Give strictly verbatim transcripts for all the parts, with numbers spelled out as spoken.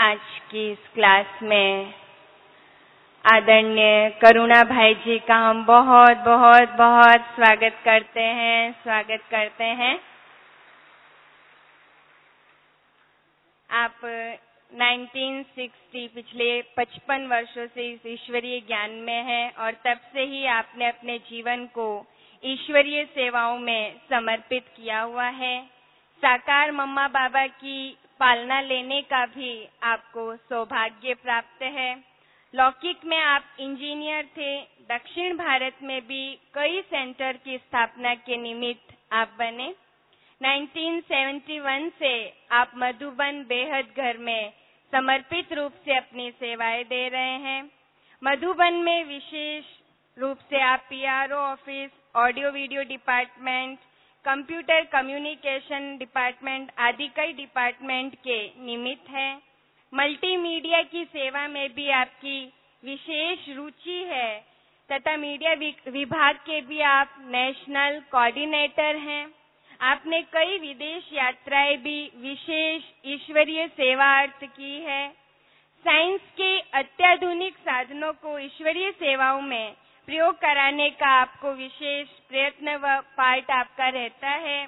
आज की इस क्लास में आदरणीय करुणा भाई जी का हम बहुत बहुत बहुत स्वागत करते हैं स्वागत करते हैं। आप उन्नीस सौ साठ पिछले पचपन वर्षों से इस ईश्वरीय ज्ञान में हैं और तब से ही आपने अपने जीवन को ईश्वरीय सेवाओं में समर्पित किया हुआ है। साकार मम्मा बाबा की पालना लेने का भी आपको सौभाग्य प्राप्त है। लौकिक में आप इंजीनियर थे, दक्षिण भारत में भी कई सेंटर की स्थापना के निमित्त आप बने। उन्नीस सौ इकहत्तर से आप मधुबन बेहद घर में समर्पित रूप से अपनी सेवाएं दे रहे हैं। मधुबन में विशेष रूप से आप PRO office, audio video department, computer communication department आदि कई डिपार्टमेंट के निमित्त हैं। मल्टीमीडिया की सेवा में भी आपकी विशेष रुचि है तथा मीडिया विभाग के भी आप नेशनल कोऑर्डिनेटर हैं। आपने कई विदेश यात्राएं भी विशेष ईश्वरीय सेवार्थ की है। साइंस के अत्याधुनिक साधनों को ईश्वरीय सेवाओं में प्रयोग कराने का आपको विशेष प्रयत्न व पार्ट आपका रहता है।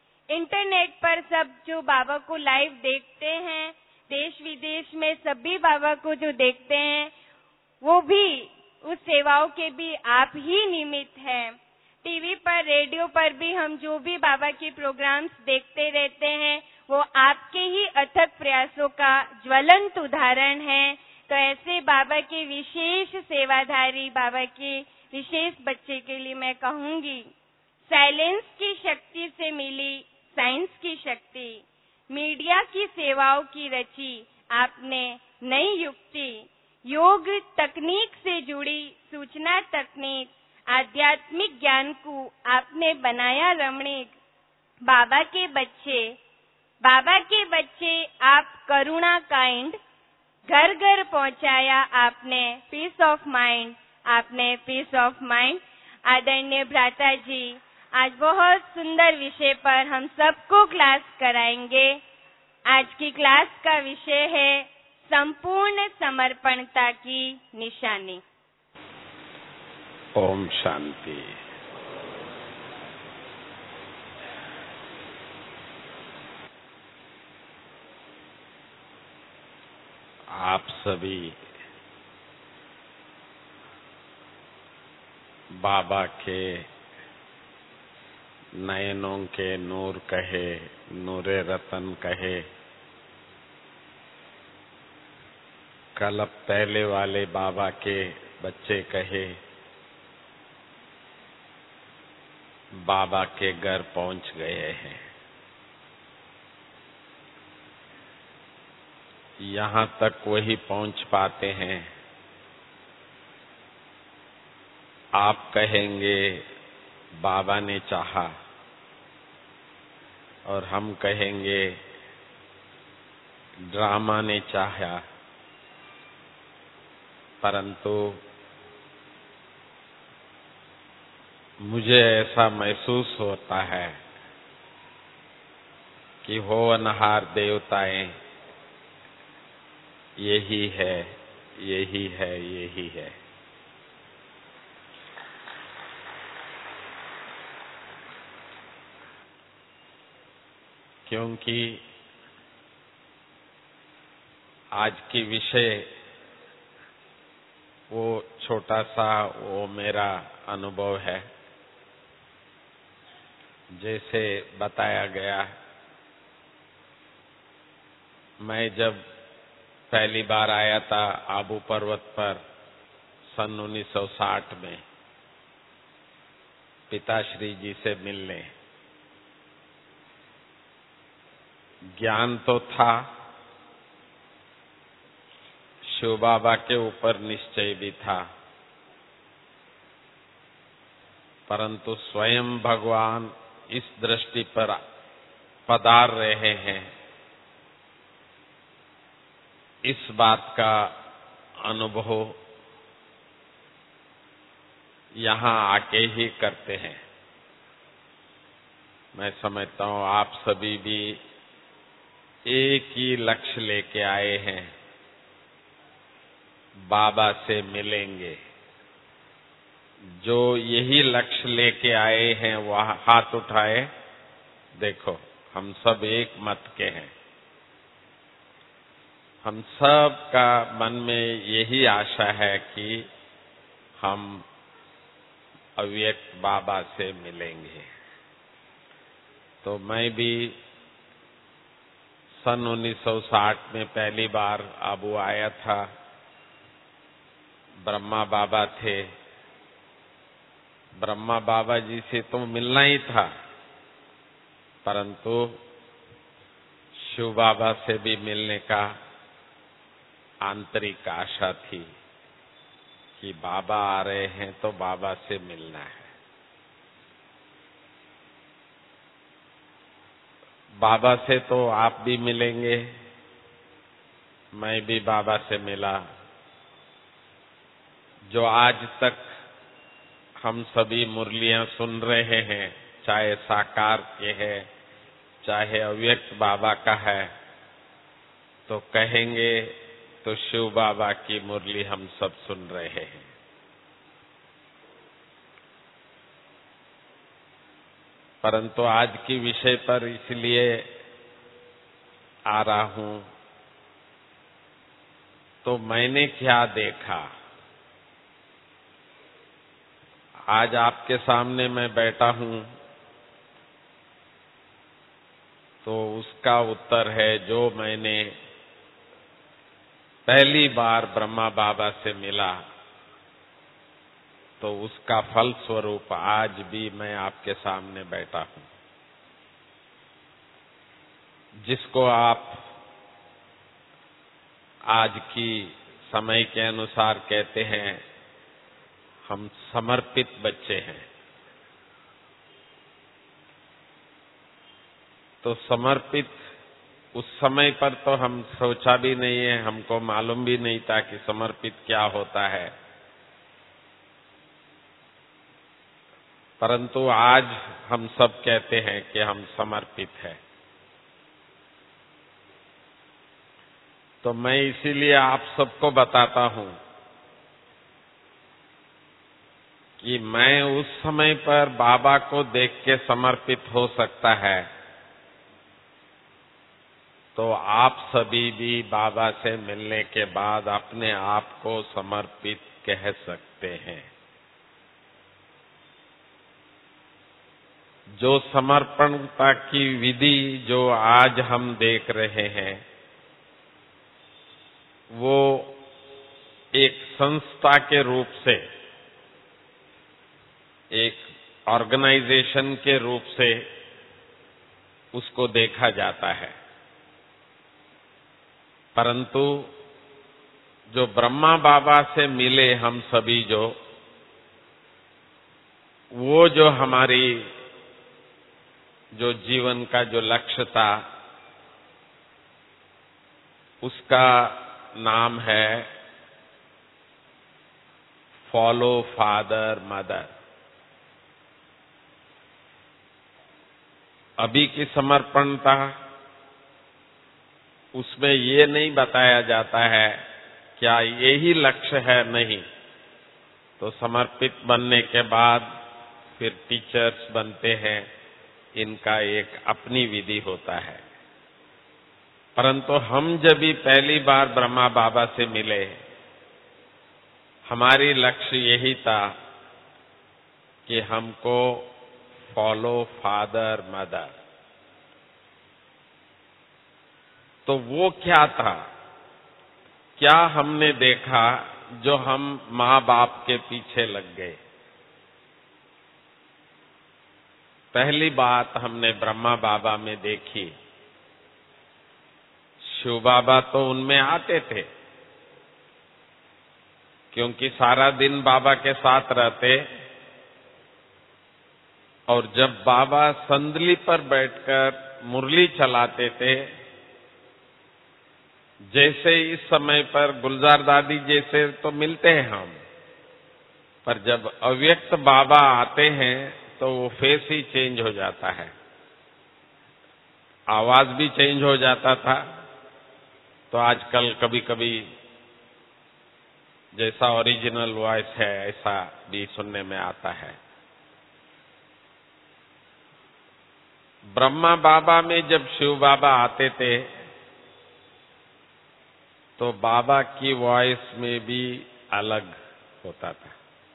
इंटरनेट पर सब जो बाबा को लाइव देखते हैं, देश विदेश में सभी बाबा को जो देखते हैं, वो भी उस सेवाओं के भी आप ही निमित्त हैं। टीवी पर, रेडियो पर भी हम जो भी बाबा के प्रोग्राम्स देखते रहते हैं, वो आपके ही अथक प्रयासों का ज्वलंत उदाहरण है। तो ऐसे बाबा के विशेष सेवाधारी बाबा के विशेष बच्चे के लिए मैं कहूंगी, साइलेंस की शक्ति से मिली साइंस की शक्ति, मीडिया की सेवाओं की रची आपने नई युक्ति, योग तकनीक से जुड़ी सूचना तकनीक, आध्यात्मिक ज्ञान को आपने बनाया रमणीक। बाबा के बच्चे बाबा के बच्चे आप करुणा काइंड, घर घर पहुंचाया आपने पीस ऑफ माइंड, आपने पीस ऑफ माइंड। आदरणीय भ्राता जी आज बहुत सुंदर विषय पर हम सबको क्लास कराएंगे। आज की क्लास का विषय है संपूर्ण समर्पणता की निशानी। ओम शांति। आप सभी बाबा के नयनों के नूर कहे, नूरे रतन कहे, कलब पहले वाले बाबा के बच्चे कहे, बाबा के घर पहुंच गए हैं। यहाँ तक वही पहुंच पाते हैं। आप कहेंगे बाबा ने चाहा और हम कहेंगे ड्रामा ने चाहा, परंतु मुझे ऐसा महसूस होता है कि होनहार देवताएं यही है, यही है, यही है। क्योंकि आज की विषय वो छोटा सा वो मेरा अनुभव है। जैसे बताया गया, मैं जब पहली बार आया था आबू पर्वत पर सन उन्नीस सौ साठ में पिताश्री जी से मिलने, ज्ञान तो था, शिव बाबा के ऊपर निश्चय भी था, परंतु स्वयं भगवान इस दृष्टि पर पधार रहे हैं, इस बात का अनुभव यहाँ आके ही करते हैं। मैं समझता हूँ आप सभी भी एक ही लक्ष्य लेके आए हैं, बाबा से मिलेंगे। जो यही लक्ष्य लेके आए हैं वो हाथ उठाए। देखो, हम सब एक मत के हैं। हम सब का मन में यही आशा है कि हम अव्यक्त बाबा से मिलेंगे। तो मैं भी सन उन्नीस सौ साठ में पहली बार आबू आया था। ब्रह्मा बाबा थे। ब्रह्मा बाबा जी से तो मिलना ही था, परंतु शिव बाबा से भी मिलने का आंतरिक आशा थी कि बाबा आ रहे हैं तो बाबा से मिलना है। बाबा से तो आप भी मिलेंगे, मैं भी बाबा से मिला। जो आज तक हम सभी मुरलियां सुन रहे हैं, चाहे साकार के है चाहे अव्यक्त बाबा का है, तो कहेंगे तो शिव बाबा की मुरली हम सब सुन रहे हैं। परंतु आज की विषय पर इसलिए आ रहा हूं, तो मैंने क्या देखा। आज आपके सामने मैं बैठा हूं तो उसका उत्तर है जो मैंने पहली बार ब्रह्मा बाबा से मिला, तो उसका फल स्वरूप आज भी मैं आपके सामने बैठा हूं। जिसको आप आज की समय के अनुसार कहते हैं, हम समर्पित बच्चे हैं। तो समर्पित उस समय पर तो हम सोचा भी नहीं है, हमको मालूम भी नहीं था कि समर्पित क्या होता है। परंतु आज हम सब कहते हैं कि हम समर्पित हैं। तो मैं इसीलिए आप सबको बताता हूं कि मैं उस समय पर बाबा को देख के समर्पित हो सकता है, तो आप सभी भी बाबा से मिलने के बाद अपने आप को समर्पित कह सकते हैं। जो समर्पणता की विधि जो आज हम देख रहे हैं, वो एक संस्था के रूप से, एक ऑर्गेनाइजेशन के रूप से उसको देखा जाता है। परंतु जो ब्रह्मा बाबा से मिले हम सभी, जो वो जो हमारी जो जीवन का जो लक्ष्य था, उसका नाम है फॉलो फादर मदर। अभी की समर्पणता, उसमें ये नहीं बताया जाता है क्या यही लक्ष्य है, नहीं। तो समर्पित बनने के बाद फिर टीचर्स बनते हैं, इनका एक अपनी विधि होता है। परंतु हम जब भी पहली बार ब्रह्मा बाबा से मिले, हमारी लक्ष्य यही था कि हमको फॉलो फादर मदर। तो वो क्या था, क्या हमने देखा जो हम माँ बाप के पीछे लग गए। पहली बात हमने ब्रह्मा बाबा में देखी, शिव बाबा तो उनमें आते थे, क्योंकि सारा दिन बाबा के साथ रहते, और जब बाबा संदली पर बैठकर मुरली चलाते थे, जैसे इस समय पर गुलजार दादी जैसे तो मिलते हैं हम, पर जब अव्यक्त बाबा आते हैं तो वो फेस ही चेंज हो जाता है, आवाज भी चेंज हो जाता था। तो आजकल कभी कभी जैसा ओरिजिनल वॉइस है ऐसा भी सुनने में आता है। ब्रह्मा बाबा में जब शिव बाबा आते थे तो बाबा की वॉइस में भी अलग होता था।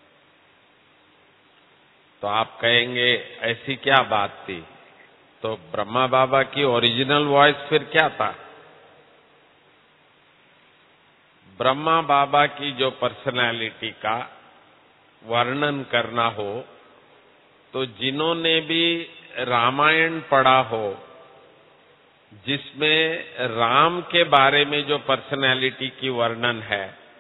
तो आप कहेंगे ऐसी क्या बात थी? तो ब्रह्मा बाबा की ओरिजिनल वॉइस फिर क्या था? ब्रह्मा बाबा की जो पर्सनालिटी का वर्णन करना हो तो जिन्होंने भी रामायण पढ़ा हो, जिसमें राम के बारे में जो पर्सनालिटी की वर्णन है,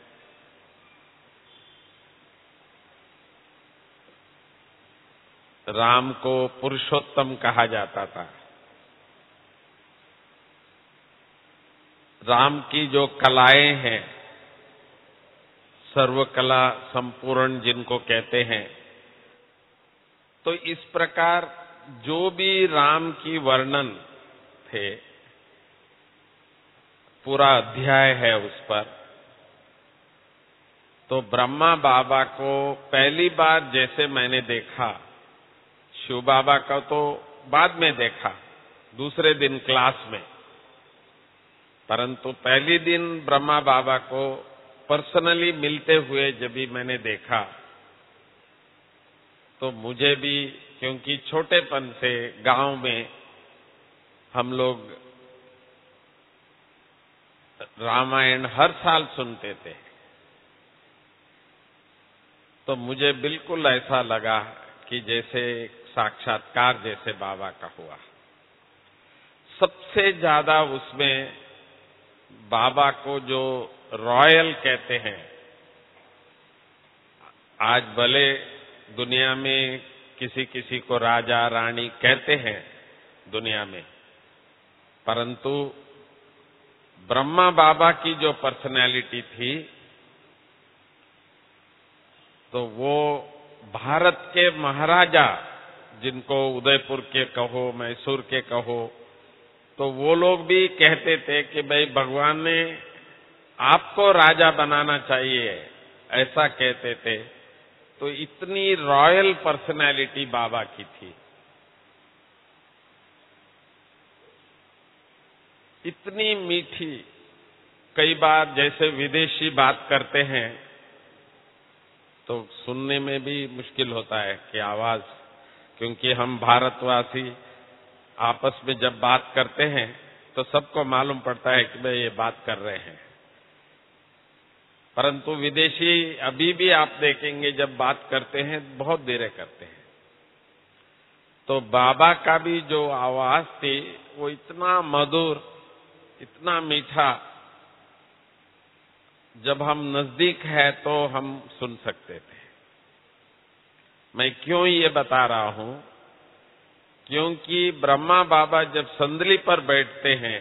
राम को पुरुषोत्तम कहा जाता था। राम की जो कलाएं हैं, सर्वकला संपूर्ण जिनको कहते हैं, तो इस प्रकार जो भी राम की वर्णन थे, पूरा अध्याय है उस पर। तो ब्रह्मा बाबा को पहली बार जैसे मैंने देखा, शिव बाबा का तो बाद में देखा, दूसरे दिन क्लास में, परंतु पहली दिन ब्रह्मा बाबा को पर्सनली मिलते हुए जब भी मैंने देखा तो मुझे भी, क्योंकि छोटेपन से गांव में हम लोग रामायण हर साल सुनते थे, तो मुझे बिल्कुल ऐसा लगा कि जैसे साक्षात्कार जैसे बाबा का हुआ। सबसे ज्यादा उसमें बाबा को जो रॉयल कहते हैं, आज भले दुनिया में किसी किसी को राजा रानी कहते हैं दुनिया में, परंतु ब्रह्मा बाबा की जो पर्सनैलिटी थी तो वो भारत के महाराजा, जिनको उदयपुर के कहो, मैसूर के कहो, तो वो लोग भी कहते थे कि भाई भगवान ने आपको राजा बनाना चाहिए, ऐसा कहते थे। तो इतनी रॉयल पर्सनैलिटी बाबा की थी, इतनी मीठी। कई बार जैसे विदेशी बात करते हैं तो सुनने में भी मुश्किल होता है कि आवाज, क्योंकि हम भारतवासी आपस में जब बात करते हैं तो सबको मालूम पड़ता है कि भाई ये बात कर रहे हैं, परंतु विदेशी अभी भी आप देखेंगे जब बात करते हैं बहुत धीरे करते हैं। तो बाबा का भी जो आवाज थी वो इतना मधुर, इतना मीठा, जब हम नजदीक है तो हम सुन सकते थे। मैं क्यों ये बता रहा हूं? क्योंकि ब्रह्मा बाबा जब संदली पर बैठते हैं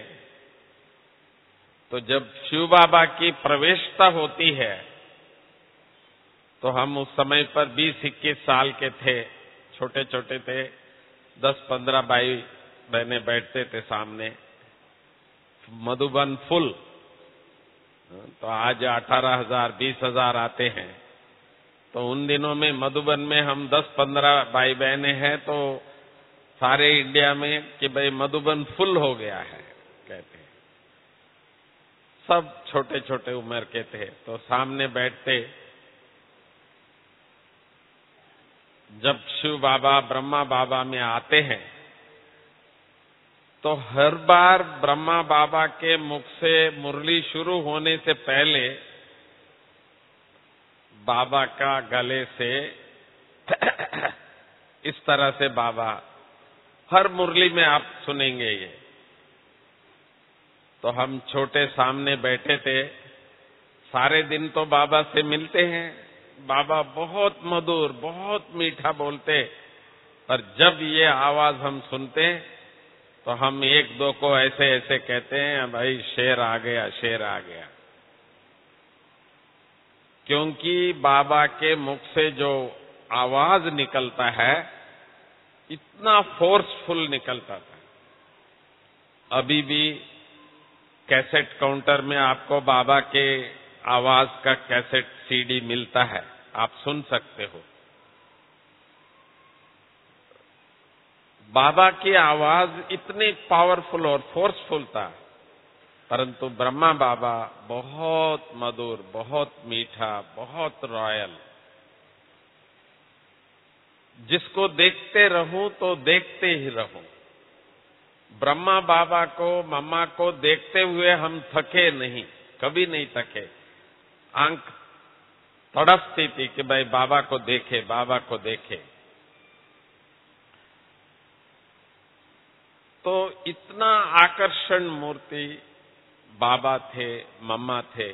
तो जब शिव बाबा की प्रवेशता होती है तो हम उस समय पर बीस इक्कीस साल के थे, छोटे छोटे थे, दस पंद्रह भाई बहने बैठते थे सामने, मधुबन फुल। तो आज अठारह हजार बीस हजार आते हैं, तो उन दिनों में मधुबन में हम दस पंद्रह भाई बहने हैं तो सारे इंडिया में कि भाई मधुबन फुल हो गया है कहते हैं। सब छोटे छोटे उम्र के थे, तो सामने बैठते। जब शिव बाबा ब्रह्मा बाबा में आते हैं तो हर बार ब्रह्मा बाबा के मुख से मुरली शुरू होने से पहले बाबा का गले से इस तरह से बाबा, हर मुरली में आप सुनेंगे ये। तो हम छोटे सामने बैठे थे, सारे दिन तो बाबा से मिलते हैं, बाबा बहुत मधुर बहुत मीठा बोलते, पर जब ये आवाज हम सुनते तो हम एक दो को ऐसे ऐसे कहते हैं, भाई शेर आ गया, शेर आ गया। क्योंकि बाबा के मुख से जो आवाज निकलता है इतना फोर्सफुल निकलता था। अभी भी कैसेट काउंटर में आपको बाबा के आवाज का कैसेट सीडी मिलता है, आप सुन सकते हो। बाबा की आवाज इतनी पावरफुल और फोर्सफुल था, परंतु ब्रह्मा बाबा बहुत मधुर, बहुत मीठा, बहुत रॉयल। जिसको देखते रहूं तो देखते ही रहूं। ब्रह्मा बाबा को, मम्मा को देखते हुए हम थके नहीं, कभी नहीं थके। आंख तड़पती थी कि भाई बाबा को देखे, बाबा को देखे। तो इतना आकर्षण मूर्ति बाबा थे, मम्मा थे।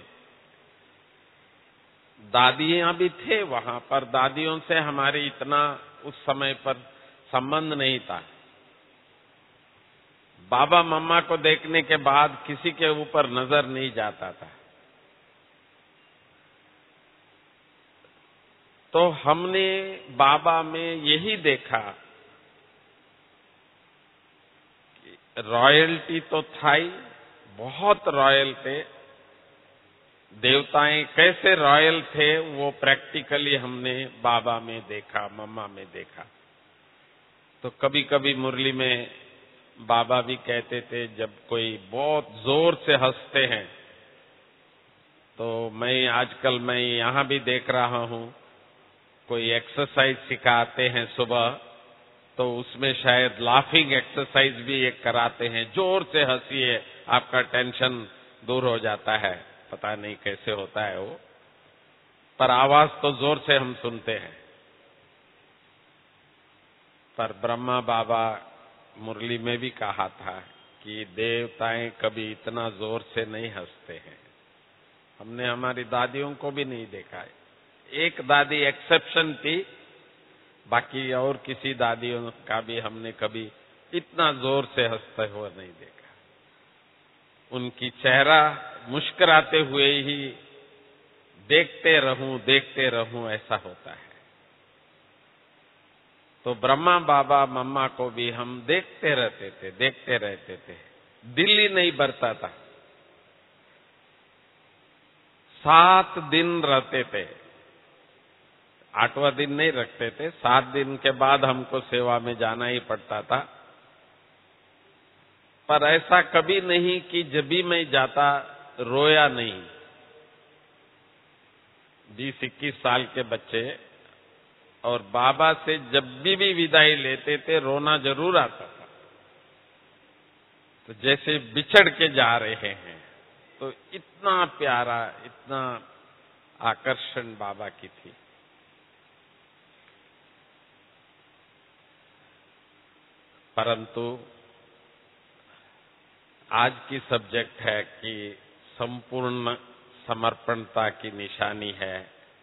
दादियां भी थे वहां पर, दादियों से हमारी इतना उस समय पर संबंध नहीं था। बाबा मम्मा को देखने के बाद किसी के ऊपर नजर नहीं जाता था। तो हमने बाबा में यही देखा कि रॉयल्टी तो था ही, बहुत रॉयल थे। देवताएं कैसे रॉयल थे वो प्रैक्टिकली हमने बाबा में देखा, मम्मा में देखा। तो कभी कभी मुरली में बाबा भी कहते थे, जब कोई बहुत जोर से हंसते हैं, तो मैं आजकल मैं यहां भी देख रहा हूं, कोई एक्सरसाइज सिखाते हैं सुबह, तो उसमें शायद लाफिंग एक्सरसाइज भी एक कराते हैं। जोर से हंसिए, आपका टेंशन दूर हो जाता है। पता नहीं कैसे होता है वो, पर आवाज तो जोर से हम सुनते हैं। पर ब्रह्मा बाबा मुरली में भी कहा था कि देवताएं कभी इतना जोर से नहीं हंसते हैं। हमने हमारी दादियों को भी नहीं देखा है। एक दादी एक्सेप्शन थी, बाकी और किसी दादियों का भी हमने कभी इतना जोर से हंसते हुए नहीं देखा। उनकी चेहरा मुस्कुराते हुए ही देखते रहूं, देखते रहूं ऐसा होता है। तो ब्रह्मा बाबा मम्मा को भी हम देखते रहते थे, देखते रहते थे, दिल ही नहीं भरता था। सात दिन रहते थे, आठवां दिन नहीं रखते थे। सात दिन के बाद हमको सेवा में जाना ही पड़ता था। पर ऐसा कभी नहीं कि जब भी मैं जाता रोया नहीं। बीस इक्कीस साल के बच्चे और बाबा से जब भी भी विदाई लेते थे, रोना जरूर आता था। तो जैसे बिछड़ के जा रहे हैं। तो इतना प्यारा, इतना आकर्षण बाबा की थी। परंतु आज की सब्जेक्ट है कि संपूर्ण समर्पणता की निशानी है।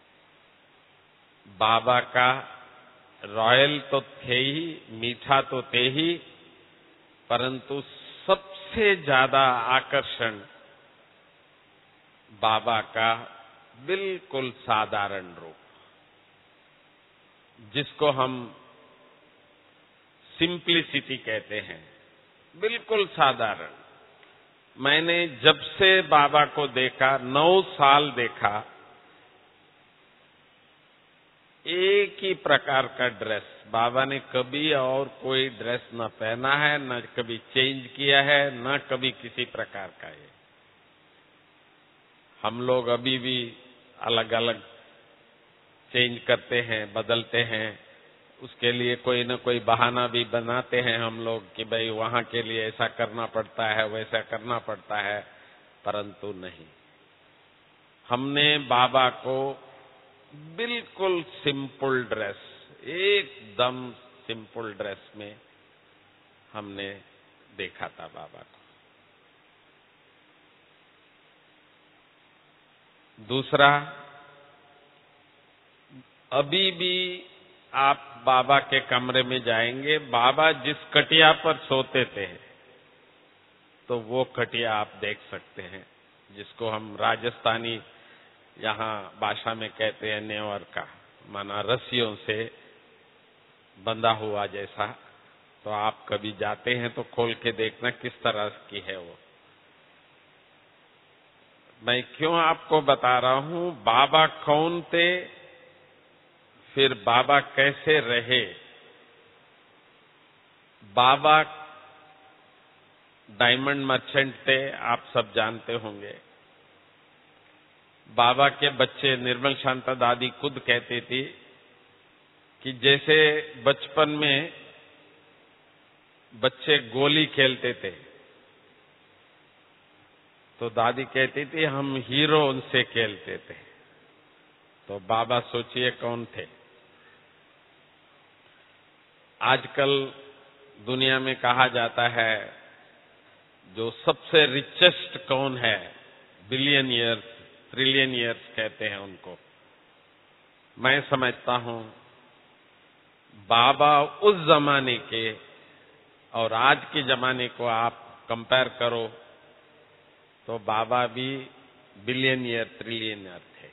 बाबा का रॉयल तो थे ही, मीठा तो थे ही, परंतु सबसे ज्यादा आकर्षण बाबा का बिल्कुल साधारण रूप, जिसको हम सिंप्लिसिटी कहते हैं, बिल्कुल साधारण। मैंने जब से बाबा को देखा, नौ साल देखा, एक ही प्रकार का ड्रेस। बाबा ने कभी और कोई ड्रेस न पहना है, न कभी चेंज किया है, न कभी किसी प्रकार का है। हम लोग अभी भी अलग अलग चेंज करते हैं, बदलते हैं। उसके लिए कोई न कोई बहाना भी बनाते हैं हम लोग कि भाई वहां के लिए ऐसा करना पड़ता है, वैसा करना पड़ता है, परंतु नहीं। हमने बाबा को बिल्कुल सिंपल ड्रेस, एकदम सिंपल ड्रेस में हमने देखा था बाबा को। दूसरा, अभी भी आप बाबा के कमरे में जाएंगे, बाबा जिस खटिया पर सोते थे, तो वो खटिया आप देख सकते हैं, जिसको हम राजस्थानी यहाँ भाषा में कहते हैं नेवर का, माना रस्सियों से बंधा हुआ जैसा। तो आप कभी जाते हैं तो खोल के देखना किस तरह की है वो। मैं क्यों आपको बता रहा हूं, बाबा कौन थे, फिर बाबा कैसे रहे। बाबा डायमंड मर्चेंट थे, आप सब जानते होंगे। बाबा के बच्चे, निर्मल शांता दादी खुद कहती थी कि जैसे बचपन में बच्चे गोली खेलते थे, तो दादी कहती थी हम हीरो उनसे खेलते थे। तो बाबा सोचिए कौन थे। आजकल दुनिया में कहा जाता है जो सबसे रिचेस्ट कौन है, बिलियनियर्स, ट्रिलियनियर्स कहते हैं उनको। मैं समझता हूं बाबा उस जमाने के और आज के जमाने को आप कंपेयर करो तो बाबा भी बिलियनियर, ट्रिलियनियर थे।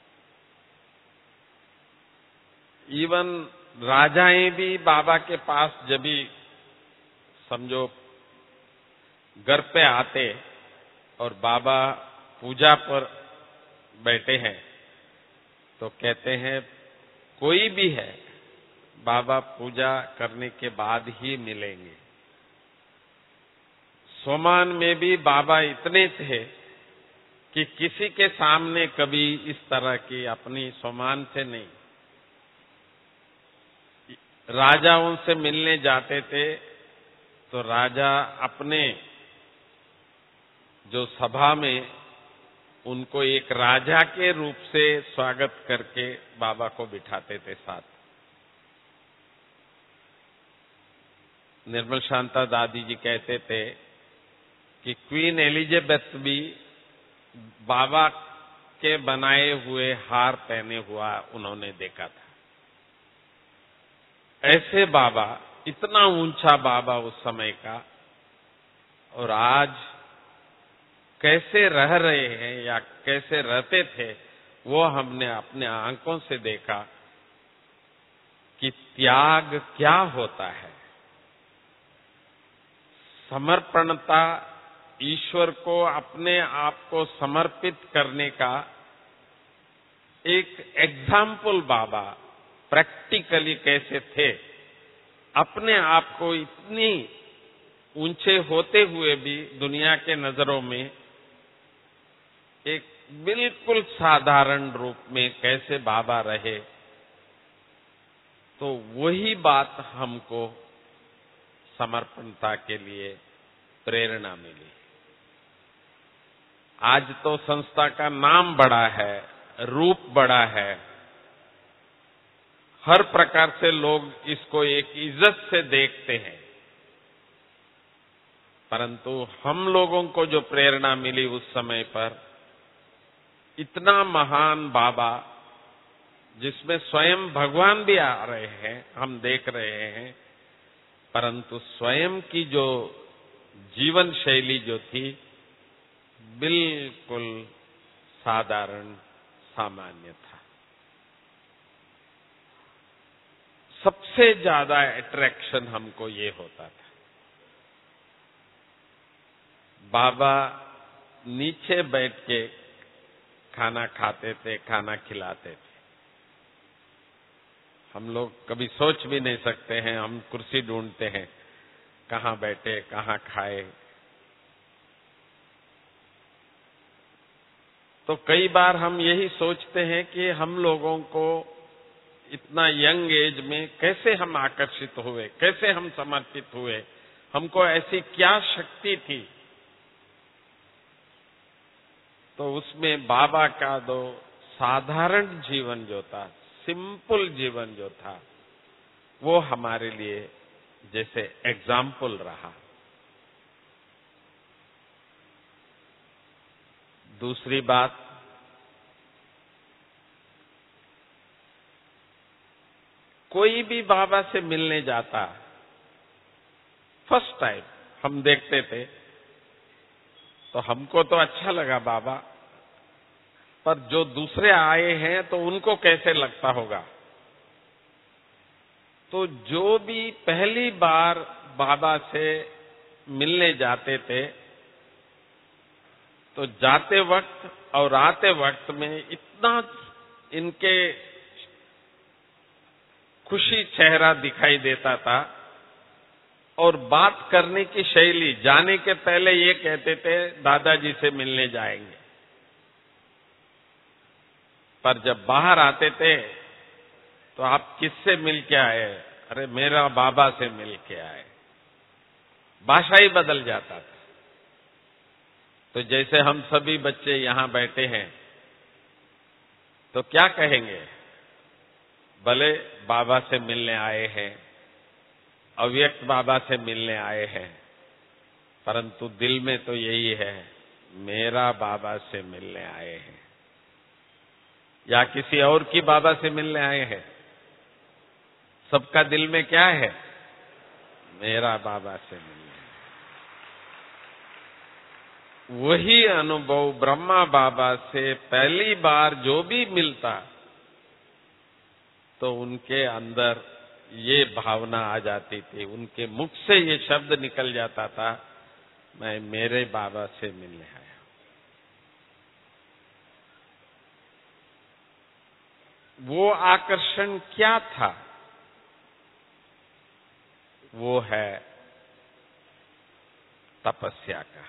इवन राजाएं भी बाबा के पास जब भी समझो घर पे आते और बाबा पूजा पर बैठे हैं तो कहते हैं कोई भी है, बाबा पूजा करने के बाद ही मिलेंगे। सोमान में भी बाबा इतने थे कि किसी के सामने कभी इस तरह की अपनी सोमान से नहीं। राजा उनसे मिलने जाते थे तो राजा अपने जो सभा में उनको एक राजा के रूप से स्वागत करके बाबा को बिठाते थे साथ। निर्मल शांता दादी जी कहते थे कि क्वीन एलिजाबेथ भी बाबा के बनाए हुए हार पहने हुआ उन्होंने देखा था। ऐसे बाबा, इतना ऊंचा बाबा उस समय का, और आज कैसे रह रहे हैं या कैसे रहते थे वो हमने अपने आंखों से देखा कि त्याग क्या होता है। समर्पणता, ईश्वर को अपने आप को समर्पित करने का एक एग्जाम्पल बाबा प्रैक्टिकली कैसे थे। अपने आप को इतनी ऊंचे होते हुए भी दुनिया के नजरों में एक बिल्कुल साधारण रूप में कैसे बाबा रहे। तो वही बात हमको समर्पणता के लिए प्रेरणा मिली। आज तो संस्था का नाम बड़ा है, रूप बड़ा है, हर प्रकार से लोग इसको एक इज्जत से देखते हैं, परंतु हम लोगों को जो प्रेरणा मिली उस समय पर, इतना महान बाबा जिसमें स्वयं भगवान भी आ रहे हैं, हम देख रहे हैं, परंतु स्वयं की जो जीवन शैली जो थी बिल्कुल साधारण, सामान्य था। सबसे ज्यादा अट्रैक्शन हमको ये होता था, बाबा नीचे बैठ के खाना खाते थे, खाना खिलाते थे। हम लोग कभी सोच भी नहीं सकते हैं, हम कुर्सी ढूंढते हैं कहां बैठे, कहां खाए। तो कई बार हम यही सोचते हैं कि हम लोगों को इतना यंग एज में कैसे हम आकर्षित हुए, कैसे हम समर्पित हुए, हमको ऐसी क्या शक्ति थी। तो उसमें बाबा का दो साधारण जीवन जो था, सिंपल जीवन जो था, वो हमारे लिए जैसे एग्जाम्पल रहा। दूसरी बात, कोई भी बाबा से मिलने जाता, फर्स्ट टाइम हम देखते थे तो हमको तो अच्छा लगा बाबा, पर जो दूसरे आए हैं तो उनको कैसे लगता होगा। तो जो भी पहली बार बाबा से मिलने जाते थे तो जाते वक्त और आते वक्त में इतना इनके खुशी चेहरा दिखाई देता था, और बात करने की शैली, जाने के पहले ये कहते थे दादाजी से मिलने जाएंगे, पर जब बाहर आते थे तो आप किससे मिल के आए? अरे मेरा बाबा से मिल के आए। भाषा ही बदल जाता था। तो जैसे हम सभी बच्चे यहां बैठे हैं तो क्या कहेंगे? भले बाबा से मिलने आए हैं, अव्यक्त बाबा से मिलने आए हैं, परंतु दिल में तो यही है, मेरा बाबा से मिलने आए हैं। या किसी और की बाबा से मिलने आए हैं, सबका दिल में क्या है? मेरा बाबा से मिलने। वही अनुभव ब्रह्मा बाबा से पहली बार जो भी मिलता तो उनके अंदर ये भावना आ जाती थी, उनके मुख से ये शब्द निकल जाता था, मैं मेरे बाबा से मिलने आया। वो आकर्षण क्या था? वो है तपस्या का।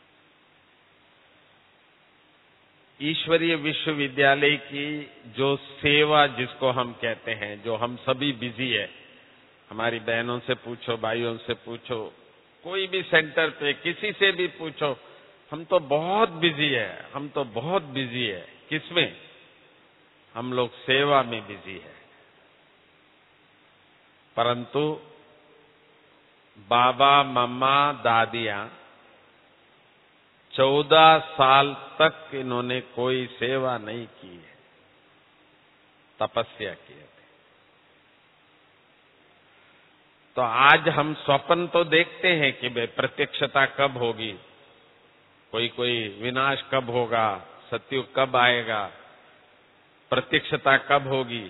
ईश्वरीय विश्वविद्यालय की जो सेवा जिसको हम कहते हैं, जो हम सभी बिजी है, हमारी बहनों से पूछो, भाइयों से पूछो, कोई भी सेंटर पे किसी से भी पूछो, हम तो बहुत बिजी है, हम तो बहुत बिजी है। किसमें? हम लोग सेवा में बिजी है। परंतु बाबा, मम्मा, दादियां चौदह साल तक इन्होंने कोई सेवा नहीं की है, तपस्या की है। तो आज हम स्वप्न तो देखते हैं कि भाई प्रत्यक्षता कब होगी, कोई कोई विनाश कब होगा, सत्युग कब आएगा, प्रत्यक्षता कब होगी।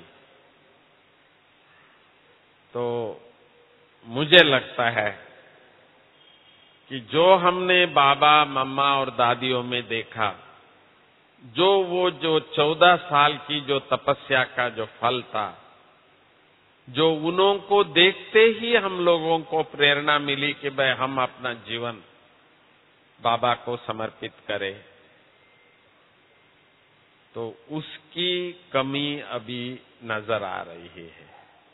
तो मुझे लगता है कि जो हमने बाबा, मम्मा और दादियों में देखा, जो वो जो चौदह साल की जो तपस्या का जो फल था, जो उन्हों को देखते ही हम लोगों को प्रेरणा मिली कि भाई हम अपना जीवन बाबा को समर्पित करें, तो उसकी कमी अभी नजर आ रही है।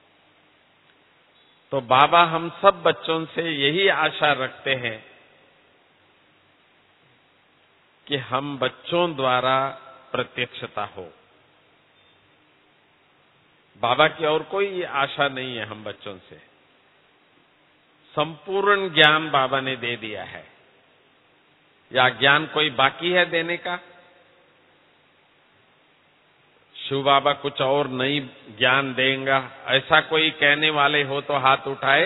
तो बाबा हम सब बच्चों से यही आशा रखते हैं कि हम बच्चों द्वारा प्रत्यक्षता हो। बाबा की और कोई आशा नहीं है हम बच्चों से। संपूर्ण ज्ञान बाबा ने दे दिया है, या ज्ञान कोई बाकी है देने का? शिव बाबा कुछ और नई ज्ञान देंगे, ऐसा कोई कहने वाले हो तो हाथ उठाए।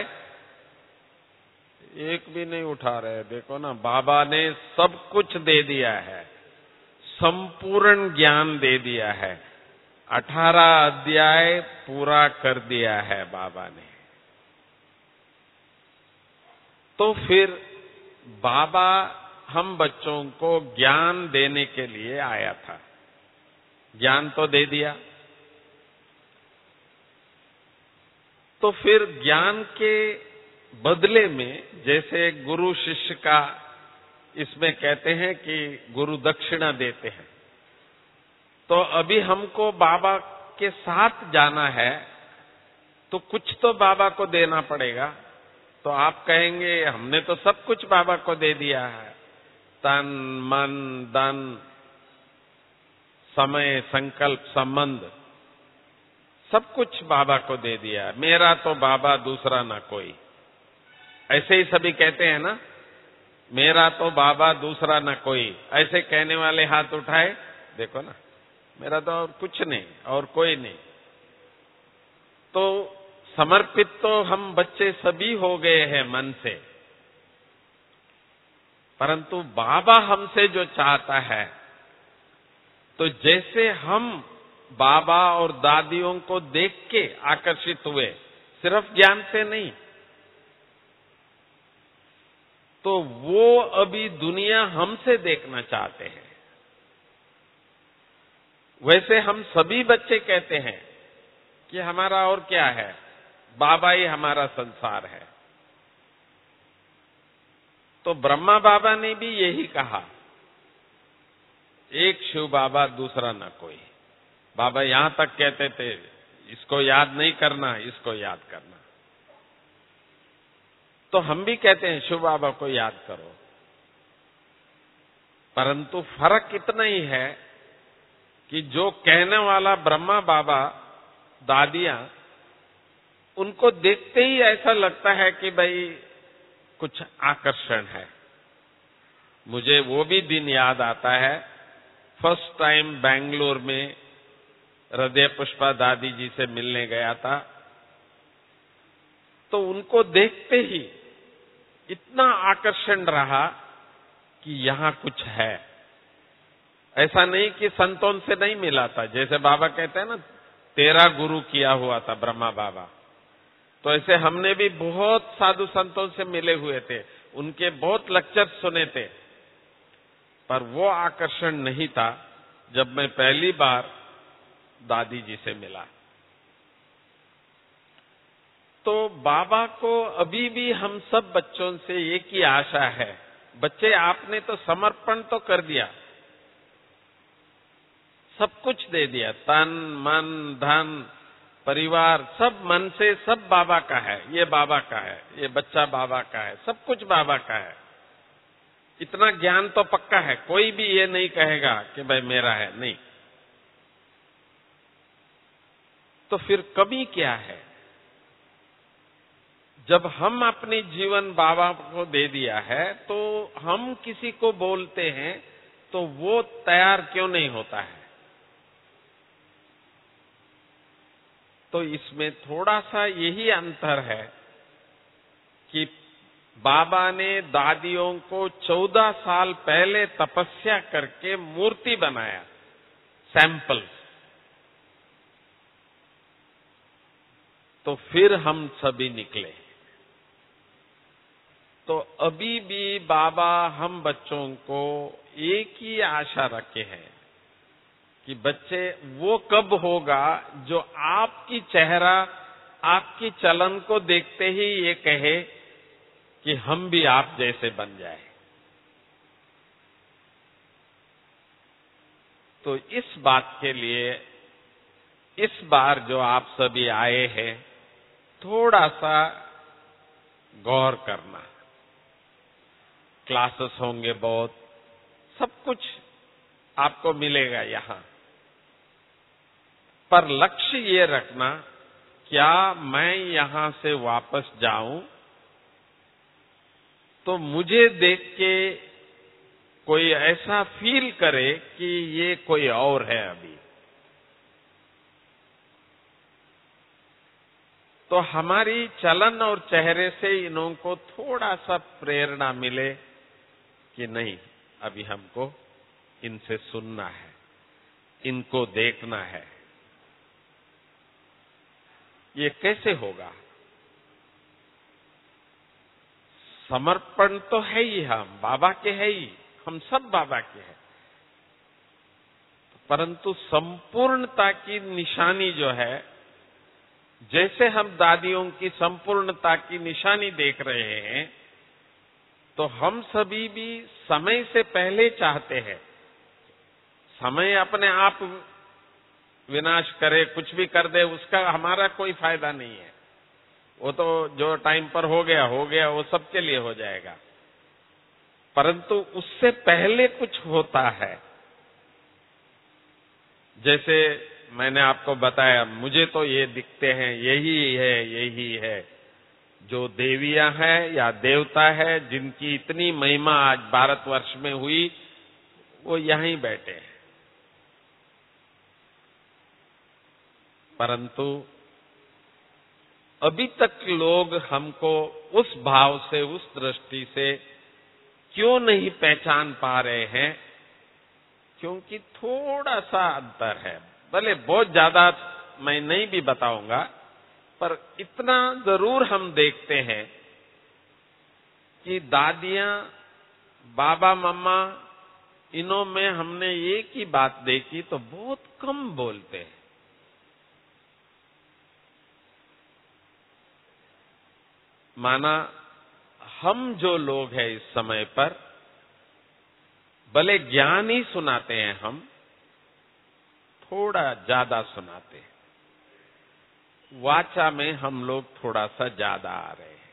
एक भी नहीं उठा रहे। देखो ना, बाबा ने सब कुछ दे दिया है, संपूर्ण ज्ञान दे दिया है। अठारह अध्याय पूरा कर दिया है बाबा ने। तो फिर बाबा हम बच्चों को ज्ञान देने के लिए आया था। ज्ञान तो दे दिया, तो फिर ज्ञान के बदले में, जैसे गुरु शिष्य का इसमें कहते हैं कि गुरु दक्षिणा देते हैं, तो अभी हमको बाबा के साथ जाना है तो कुछ तो बाबा को देना पड़ेगा। तो आप कहेंगे हमने तो सब कुछ बाबा को दे दिया है, तन, मन, धन, समय, संकल्प, संबंध, सब कुछ बाबा को दे दिया। मेरा तो बाबा, दूसरा ना कोई। ऐसे ही सभी कहते हैं ना, मेरा तो बाबा, दूसरा ना कोई। ऐसे कहने वाले हाथ उठाए। देखो ना, मेरा तो और कुछ नहीं, और कोई नहीं। तो समर्पित तो हम बच्चे सभी हो गए हैं मन से, परंतु बाबा हमसे जो चाहता है, तो जैसे हम बाबा और दादियों को देख के आकर्षित हुए, सिर्फ ज्ञान से नहीं, तो वो अभी दुनिया हमसे देखना चाहते हैं। वैसे हम सभी बच्चे कहते हैं कि हमारा और क्या है, बाबा ही हमारा संसार है। तो ब्रह्मा बाबा ने भी यही कहा, एक शिव बाबा दूसरा न कोई। बाबा यहां तक कहते थे, इसको याद नहीं करना, इसको याद करना। तो हम भी कहते हैं शिव बाबा को याद करो, परंतु फर्क इतना ही है कि जो कहने वाला ब्रह्मा बाबा दादियां, उनको देखते ही ऐसा लगता है कि भाई कुछ आकर्षण है। मुझे वो भी दिन याद आता है, फर्स्ट टाइम बेंगलोर में हृदय पुष्पा दादी जी से मिलने गया था। तो उनको देखते ही इतना आकर्षण रहा कि यहां कुछ है। ऐसा नहीं कि संतों से नहीं मिला था, जैसे बाबा कहते हैं ना, तेरा गुरु किया हुआ था ब्रह्मा बाबा। तो ऐसे हमने भी बहुत साधु संतों से मिले हुए थे, उनके बहुत लेक्चर सुने थे, पर वो आकर्षण नहीं था जब मैं पहली बार दादी जी से मिला। तो बाबा को अभी भी हम सब बच्चों से एक ही आशा है, बच्चे आपने तो समर्पण तो कर दिया, सब कुछ दे दिया, तन मन धन परिवार सब मन से सब बाबा का है, ये बाबा का है, ये बच्चा बाबा का है, सब कुछ बाबा का है। इतना ज्ञान तो पक्का है, कोई भी ये नहीं कहेगा कि भाई मेरा है, नहीं। तो फिर कमी क्या है? जब हम अपनी जीवन बाबा को दे दिया है, तो हम किसी को बोलते हैं तो वो तैयार क्यों नहीं होता है? तो इसमें थोड़ा सा यही अंतर है कि बाबा ने दादियों को चौदह साल पहले तपस्या करके मूर्ति बनाया, सैंपल। तो फिर हम सभी निकले। तो अभी भी बाबा हम बच्चों को एक ही आशा रखे हैं कि बच्चे वो कब होगा जो आपकी चेहरा, आपकी चलन को देखते ही ये कहे कि हम भी आप जैसे बन जाए। तो इस बात के लिए इस बार जो आप सभी आए हैं, थोड़ा सा गौर करना। क्लासेस होंगे बहुत, सब कुछ आपको मिलेगा यहां, पर लक्ष्य ये रखना, क्या मैं यहां से वापस जाऊं तो मुझे देख के कोई ऐसा फील करे कि ये कोई और है अभी। तो हमारी चलन और चेहरे से इन्हों को थोड़ा सा प्रेरणा मिले कि नहीं, अभी हमको इनसे सुनना है, इनको देखना है। ये कैसे होगा? समर्पण तो है ही, हम बाबा के है ही, हम सब बाबा के हैं, परंतु संपूर्णता की निशानी जो है, जैसे हम दादियों की संपूर्णता की निशानी देख रहे हैं, तो हम सभी भी समय से पहले चाहते हैं। समय अपने आप विनाश करे, कुछ भी कर दे, उसका हमारा कोई फायदा नहीं है। वो तो जो टाइम पर हो गया हो गया, वो सबके लिए हो जाएगा, परंतु उससे पहले कुछ होता है। जैसे मैंने आपको बताया, मुझे तो ये दिखते हैं, यही है यही है। जो देवियां हैं या देवता है, जिनकी इतनी महिमा आज भारतवर्ष में हुई, वो यहीं बैठे हैं। परंतु अभी तक लोग हमको उस भाव से, उस दृष्टि से क्यों नहीं पहचान पा रहे हैं? क्योंकि थोड़ा सा अंतर है। भले बहुत ज्यादा मैं नहीं भी बताऊंगा, पर इतना जरूर हम देखते हैं कि दादियां, बाबा, मम्मा, इनों में हमने एक ही बात देखी तो बहुत कम बोलते हैं। माना हम जो लोग हैं इस समय पर, भले ज्ञान ही सुनाते हैं, हम थोड़ा ज्यादा सुनाते हैं। वाचा में हम लोग थोड़ा सा ज्यादा आ रहे हैं।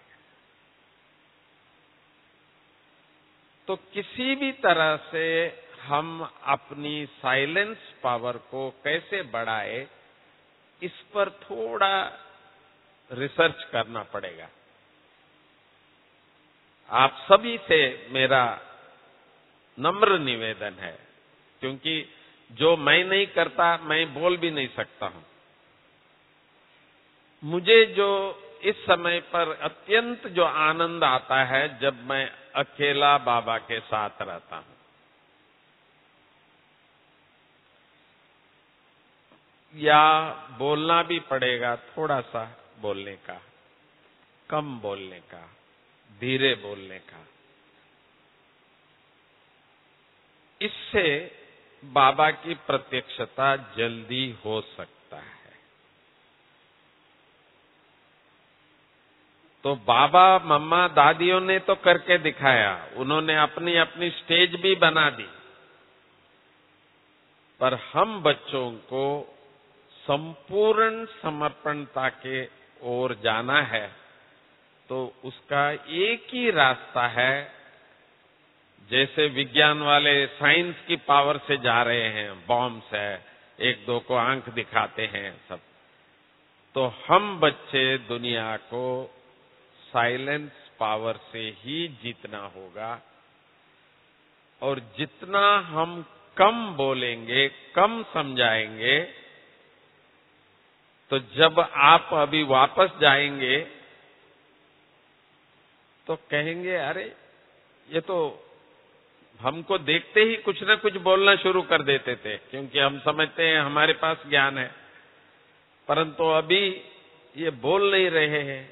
तो किसी भी तरह से हम अपनी साइलेंस पावर को कैसे बढ़ाए, इस पर थोड़ा रिसर्च करना पड़ेगा। आप सभी से मेरा नम्र निवेदन है, क्योंकि जो मैं नहीं करता मैं बोल भी नहीं सकता हूं। मुझे जो इस समय पर अत्यंत जो आनंद आता है जब मैं अकेला बाबा के साथ रहता हूं। या बोलना भी पड़ेगा, थोड़ा सा बोलने का, कम बोलने का, धीरे बोलने का। इससे बाबा की प्रत्यक्षता जल्दी हो सकता है। तो बाबा, मम्मा, दादियों ने तो करके दिखाया, उन्होंने अपनी अपनी स्टेज भी बना दी, पर हम बच्चों को संपूर्ण समर्पणता के ओर जाना है। तो उसका एक ही रास्ता है, जैसे विज्ञान वाले साइंस की पावर से जा रहे हैं, बॉम्ब्स है, एक दो को आंख दिखाते हैं सब, तो हम बच्चे दुनिया को साइलेंस पावर से ही जीतना होगा। और जितना हम कम बोलेंगे, कम समझाएंगे, तो जब आप अभी वापस जाएंगे तो कहेंगे, अरे ये तो हमको देखते ही कुछ ना कुछ बोलना शुरू कर देते थे, क्योंकि हम समझते हैं हमारे पास ज्ञान है, परंतु अभी ये बोल नहीं रहे हैं।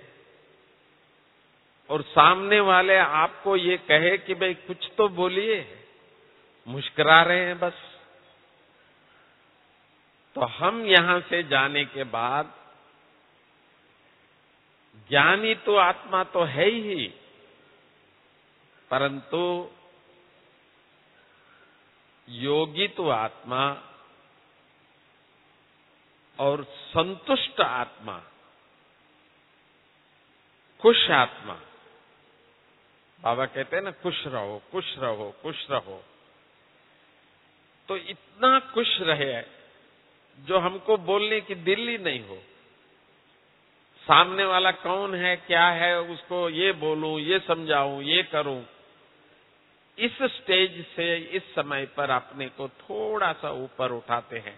और सामने वाले आपको ये कहे कि भाई कुछ तो बोलिए, मुस्कुरा रहे हैं बस। तो हम यहां से जाने के बाद, ज्ञानी तो आत्मा तो है ही, परंतु योगी तो आत्मा और संतुष्ट आत्मा, खुश आत्मा, बाबा कहते हैं ना, खुश रहो, खुश रहो, खुश रहो। तो इतना खुश रहे जो हमको बोलने की दिल ही नहीं हो। सामने वाला कौन है, क्या है, उसको ये बोलूं, ये समझाऊं, ये करूं। इस स्टेज से इस समय पर अपने को थोड़ा सा ऊपर उठाते हैं।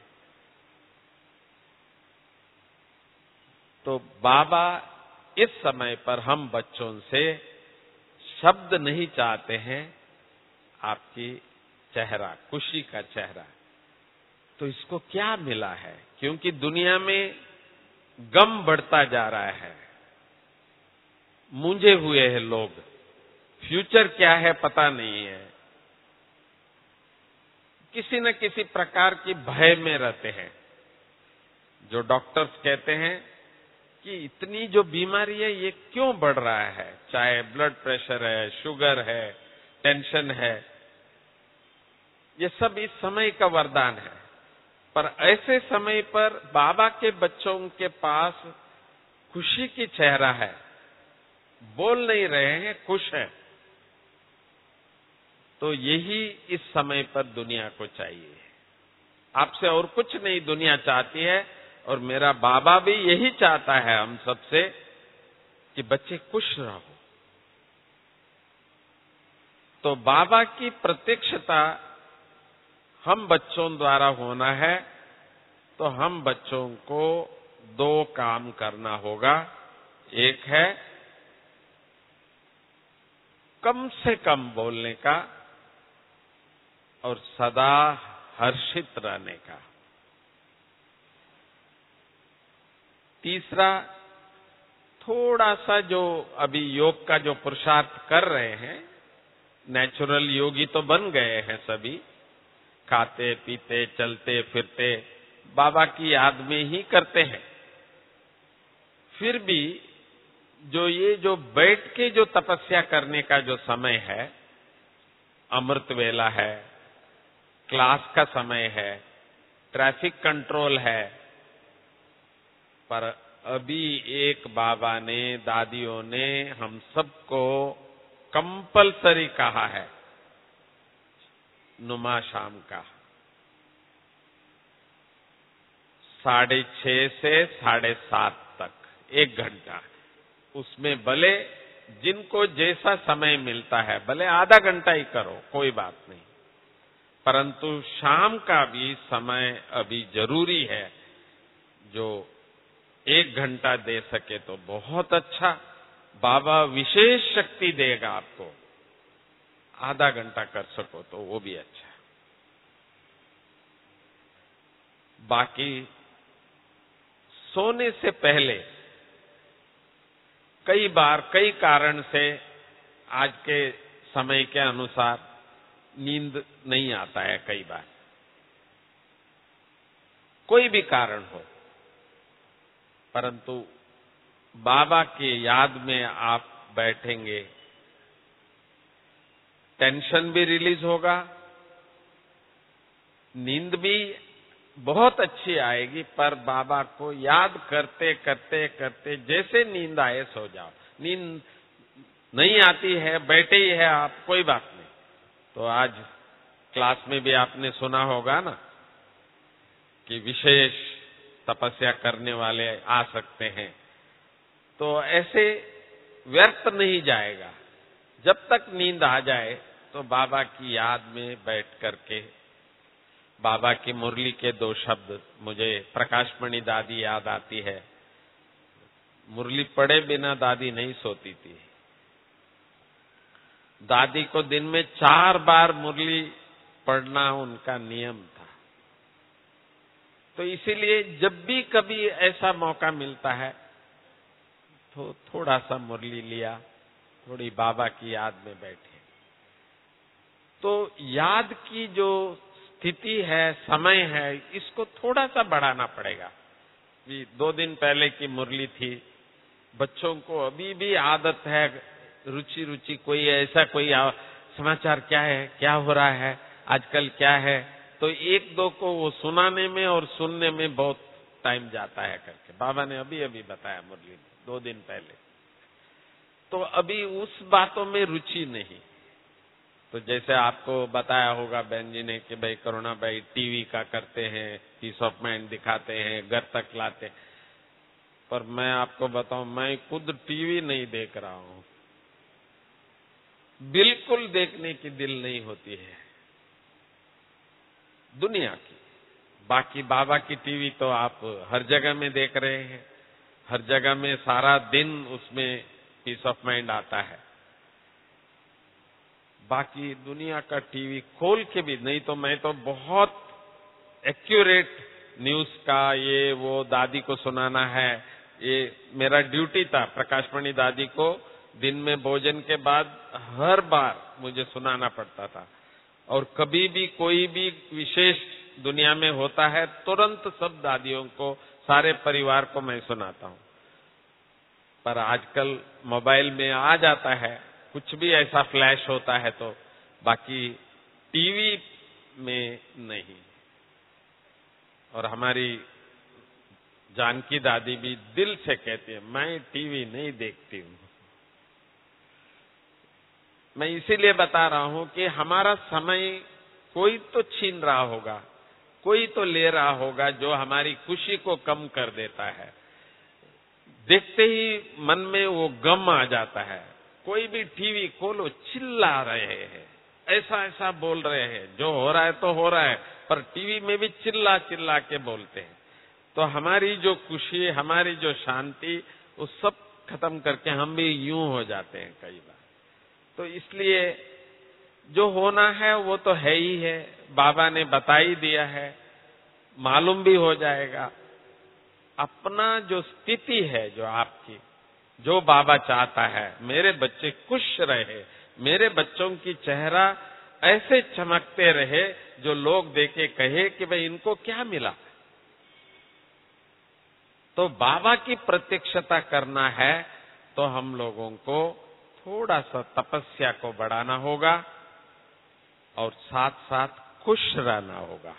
तो बाबा इस समय पर हम बच्चों से शब्द नहीं चाहते हैं, आपकी चेहरा, खुशी का चेहरा। तो इसको क्या मिला है? क्योंकि दुनिया में गम बढ़ता जा रहा है, मूंझे हुए हैं लोग, फ्यूचर क्या है पता नहीं है, किसी न किसी प्रकार की भय में रहते हैं। जो डॉक्टर्स कहते हैं कि इतनी जो बीमारी है ये क्यों बढ़ रहा है, चाहे ब्लड प्रेशर है, शुगर है, टेंशन है, ये सब इस समय का वरदान है। पर ऐसे समय पर बाबा के बच्चों के पास खुशी की चेहरा है, बोल नहीं रहे हैं, खुश हैं। तो यही इस समय पर दुनिया को चाहिए। आपसे और कुछ नहीं दुनिया चाहती है, और मेरा बाबा भी यही चाहता है हम सबसे कि बच्चे खुश रहो। तो बाबा की प्रत्यक्षता हम बच्चों द्वारा होना है, तो हम बच्चों को दो काम करना होगा। एक है कम से कम बोलने का और सदा हर्षित रहने का। तीसरा, थोड़ा सा जो अभी योग का जो पुरुषार्थ कर रहे हैं, नेचुरल योगी तो बन गए हैं सभी, खाते पीते चलते फिरते बाबा की याद में ही करते हैं। फिर भी जो ये जो बैठ के जो तपस्या करने का जो समय है, अमृत वेला है, क्लास का समय है, ट्रैफिक कंट्रोल है, पर अभी एक बाबा ने, दादियों ने हम सबको कंपलसरी कहा है, नुमा शाम का साढ़े छह से साढ़े सात तक एक घंटा। उसमें भले जिनको जैसा समय मिलता है, भले आधा घंटा ही करो, कोई बात नहीं, परंतु शाम का भी समय अभी जरूरी है। जो एक घंटा दे सके तो बहुत अच्छा, बाबा विशेष शक्ति देगा आपको। आधा घंटा कर सको तो वो भी अच्छा। बाकी सोने से पहले कई बार कई कारण से आज के समय के अनुसार नींद नहीं आता है, कई बार कोई भी कारण हो, परंतु बाबा की याद में आप बैठेंगे, टेंशन भी रिलीज होगा, नींद भी बहुत अच्छी आएगी। पर बाबा को याद करते करते करते जैसे नींद आए सो जाओ। नींद नहीं आती है, बैठे ही है आप, कोई बात नहीं। तो आज क्लास में भी आपने सुना होगा ना कि विशेष तपस्या करने वाले आ सकते हैं, तो ऐसे व्यर्थ नहीं जाएगा। जब तक नींद आ जाए तो बाबा की याद में बैठ करके, बाबा की मुरली के दो शब्द मुझे प्रकाशमणि दादी याद आती है। मुरली पढ़े बिना दादी नहीं सोती थी। दादी को दिन में चार बार मुरली पढ़ना उनका नियम था। तो इसीलिए जब भी कभी ऐसा मौका मिलता है तो थोड़ा सा मुरली लिया, थोड़ी बाबा की याद में बैठे। तो याद की जो स्थिति है, समय है, इसको थोड़ा सा बढ़ाना पड़ेगा। भी दो दिन पहले की मुरली थी, बच्चों को अभी भी आदत है, रुचि रुचि कोई ऐसा कोई समाचार क्या है, क्या हो रहा है आजकल, क्या है, तो एक दो को वो सुनाने में और सुनने में बहुत टाइम जाता है करके बाबा ने अभी अभी बताया मुरली में, दो दिन पहले। तो अभी उस बातों में रुचि नहीं। तो जैसे आपको बताया होगा बहन जी ने कि भाई करुणा भाई टीवी का करते हैं, पीस ऑफ माइंड दिखाते हैं, घर तक लाते, पर मैं आपको बताऊं, मैं खुद टीवी नहीं देख रहा हूं, बिल्कुल देखने की दिल नहीं होती है दुनिया की। बाकी बाबा की टीवी तो आप हर जगह में देख रहे हैं, हर जगह में सारा दिन उसमें पीस ऑफ माइंड आता है। बाकी दुनिया का टीवी खोल के भी नहीं, तो मैं तो बहुत एक्यूरेट न्यूज का ये वो दादी को सुनाना है, ये मेरा ड्यूटी था। प्रकाशमणि दादी को दिन में भोजन के बाद हर बार मुझे सुनाना पड़ता था, और कभी भी कोई भी विशेष दुनिया में होता है तुरंत सब दादियों को, सारे परिवार को मैं सुनाता हूं। पर आजकल मोबाइल में आ जाता है, कुछ भी ऐसा फ्लैश होता है, तो बाकी टीवी में नहीं। और हमारी जानकी दादी भी दिल से कहती है, मैं टीवी नहीं देखती हूं। मैं इसीलिए बता रहा हूं कि हमारा समय कोई तो छीन रहा होगा, कोई तो ले रहा होगा, जो हमारी खुशी को कम कर देता है। देखते ही मन में वो गम आ जाता है। कोई भी टीवी खोलो, चिल्ला रहे हैं, ऐसा ऐसा बोल रहे हैं, जो हो रहा है तो हो रहा है, पर टीवी में भी चिल्ला चिल्ला के बोलते हैं। तो हमारी जो खुशी, हमारी जो शांति, वो सब खत्म करके हम भी यूं हो जाते हैं कई बार। तो इसलिए जो होना है वो तो है ही है, बाबा ने बता ही दिया है, मालूम भी हो जाएगा। अपना जो स्थिति है, जो आपकी जो बाबा चाहता है, मेरे बच्चे खुश रहे, मेरे बच्चों की चेहरा ऐसे चमकते रहे जो लोग देखे कहे कि भाई इनको क्या मिला। तो बाबा की प्रत्यक्षता करना है तो हम लोगों को थोड़ा सा तपस्या को बढ़ाना होगा और साथ साथ खुश रहना होगा।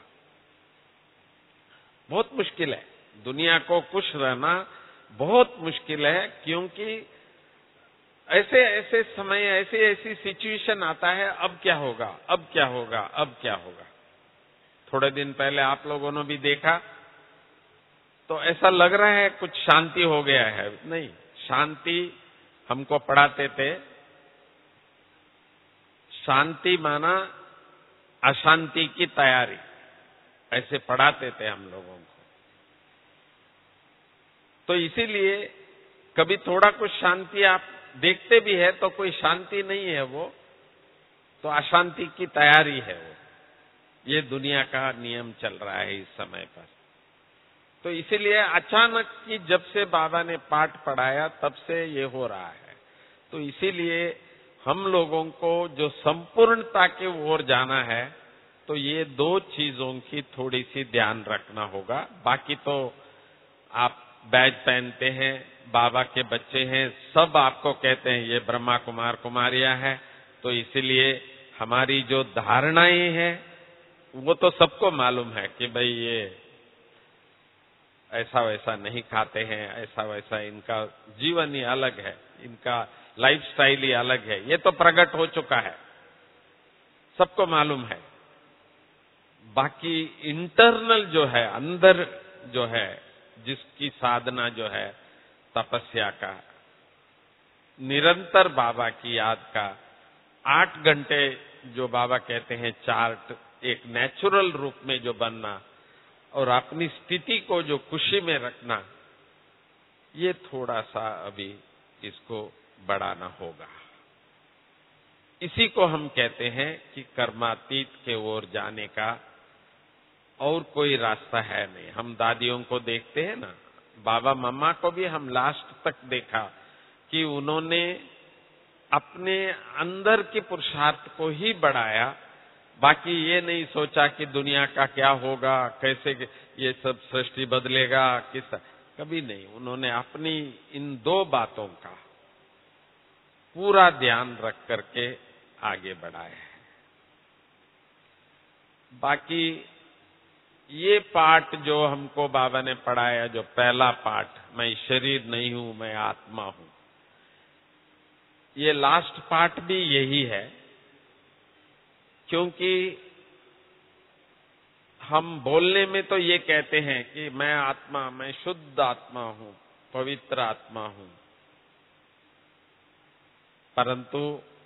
बहुत मुश्किल है, दुनिया को खुश रहना बहुत मुश्किल है, क्योंकि ऐसे ऐसे समय, ऐसी ऐसी सिचुएशन आता है, अब क्या होगा, अब क्या होगा, अब क्या होगा। थोड़े दिन पहले आप लोगों ने भी देखा तो ऐसा लग रहा है कुछ शांति हो गया है। नहीं, शांति हमको पढ़ाते थे, शांति माना अशांति की तैयारी, ऐसे पढ़ाते थे हम लोगों को। तो इसीलिए कभी थोड़ा कुछ शांति आप देखते भी है तो कोई शांति नहीं है, वो तो अशांति की तैयारी है। वो ये दुनिया का नियम चल रहा है इस समय पर। तो इसीलिए अचानक की जब से बाबा ने पाठ पढ़ाया तब से ये हो रहा है। तो इसीलिए हम लोगों को जो संपूर्णता की ओर जाना है तो ये दो चीजों की थोड़ी सी ध्यान रखना होगा। बाकी तो आप बैज पहनते हैं, बाबा के बच्चे हैं, सब आपको कहते हैं ये ब्रह्मा कुमार कुमारियां हैं। तो इसीलिए हमारी जो धारणाएं हैं वो तो सबको मालूम है कि भाई ये ऐसा वैसा नहीं खाते हैं, ऐसा वैसा, इनका जीवन ही अलग है, इनका लाइफस्टाइल ही अलग है। ये तो प्रकट हो चुका है, सबको मालूम है। बाकी इंटरनल जो है, अंदर जो है, जिसकी साधना जो है तपस्या का, निरंतर बाबा की याद का, आठ घंटे जो बाबा कहते हैं चार्ट, एक नेचुरल रूप में जो बनना और अपनी स्थिति को जो खुशी में रखना, ये थोड़ा सा अभी इसको बढ़ाना होगा। इसी को हम कहते हैं कि कर्मातीत के ओर जाने का और कोई रास्ता है नहीं। हम दादियों को देखते हैं ना, बाबा मम्मा को भी हम लास्ट तक देखा कि उन्होंने अपने अंदर के पुरुषार्थ को ही बढ़ाया, बाकी ये नहीं सोचा कि दुनिया का क्या होगा, कैसे ये सब सृष्टि बदलेगा, किस, कभी नहीं। उन्होंने अपनी इन दो बातों का पूरा ध्यान रख करके आगे बढ़ाया है। बाकी ये पाठ जो हमको बाबा ने पढ़ाया, जो पहला पाठ, मैं शरीर नहीं हूं मैं आत्मा हूं, ये लास्ट पाठ भी यही है। क्योंकि हम बोलने में तो ये कहते हैं कि मैं आत्मा, मैं शुद्ध आत्मा हूं, पवित्र आत्मा हूं, परंतु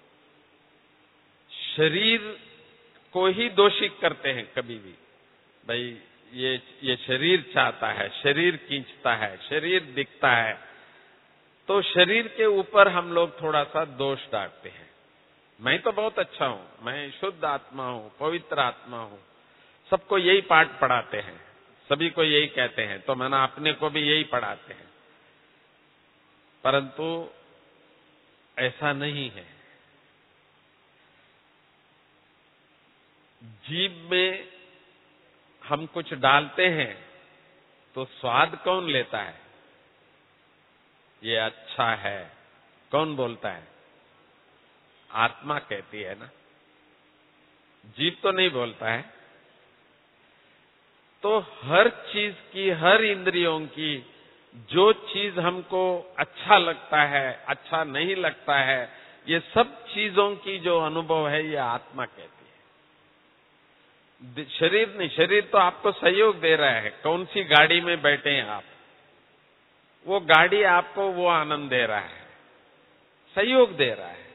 शरीर को ही दोषी करते हैं कभी भी। भाई ये ये शरीर चाहता है, शरीर खींचता है, शरीर दिखता है, तो शरीर के ऊपर हम लोग थोड़ा सा दोष डालते हैं। मैं तो बहुत अच्छा हूं, मैं शुद्ध आत्मा हूं, पवित्र आत्मा हूं, सबको यही पाठ पढ़ाते हैं, सभी को यही कहते हैं, तो मैंने अपने को भी यही पढ़ाते हैं। परंतु ऐसा नहीं है। जीभ में हम कुछ डालते हैं तो स्वाद कौन लेता है? ये अच्छा है कौन बोलता है? आत्मा कहती है ना, जीभ तो नहीं बोलता है। तो हर चीज की, हर इंद्रियों की जो चीज हमको अच्छा लगता है, अच्छा नहीं लगता है, ये सब चीजों की जो अनुभव है, ये आत्मा कहती है। शरीर नहीं, शरीर तो आपको सहयोग दे रहा है। कौन सी गाड़ी में बैठे हैं आप, वो गाड़ी आपको वो आनंद दे रहा है, सहयोग दे रहा है।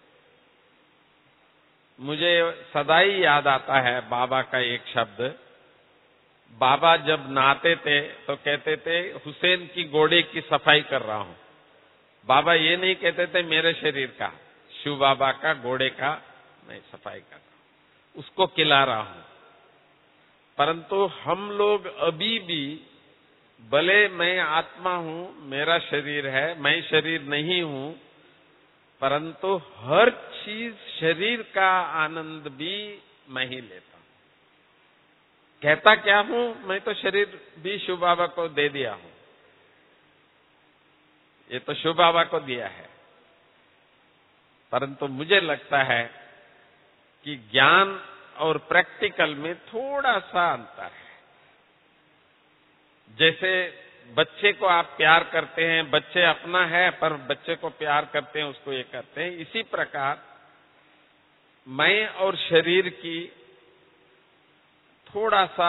मुझे सदा ही याद आता है बाबा का एक शब्द। बाबा जब नहाते थे तो कहते थे हुसैन की घोड़े की सफाई कर रहा हूं। बाबा ये नहीं कहते थे मेरे शरीर का, शिव बाबा का घोड़े का मैं सफाई कर रहा हूं, उसको खिला रहा हूं। परंतु हम लोग अभी भी भले मैं आत्मा हूं, मेरा शरीर है, मैं शरीर नहीं हूं, परंतु हर चीज शरीर का आनंद भी मैं ही लेता हूं। कहता क्या हूं, मैं तो शरीर भी शिव बाबा को दे दिया हूं, ये तो शिव बाबा को दिया है, परंतु मुझे लगता है कि ज्ञान और प्रैक्टिकल में थोड़ा सा अंतर है। जैसे बच्चे को आप प्यार करते हैं, बच्चे अपना है पर बच्चे को प्यार करते हैं, उसको ये करते हैं, इसी प्रकार मैं और शरीर की थोड़ा सा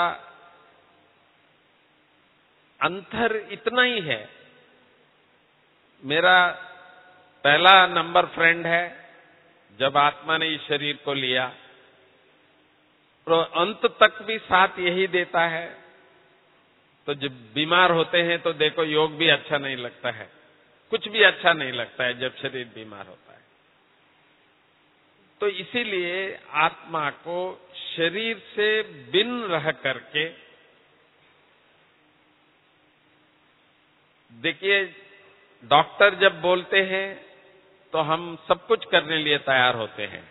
अंतर इतना ही है। मेरा पहला नंबर फ्रेंड है जब आत्मा ने इस शरीर को लिया, तो अंत तक भी साथ यही देता है। तो जब बीमार होते हैं तो देखो योग भी अच्छा नहीं लगता है, कुछ भी अच्छा नहीं लगता है जब शरीर बीमार होता है। तो इसीलिए आत्मा को शरीर से भिन्न रह करके, देखिए डॉक्टर जब बोलते हैं तो हम सब कुछ करने लिए तैयार होते हैं,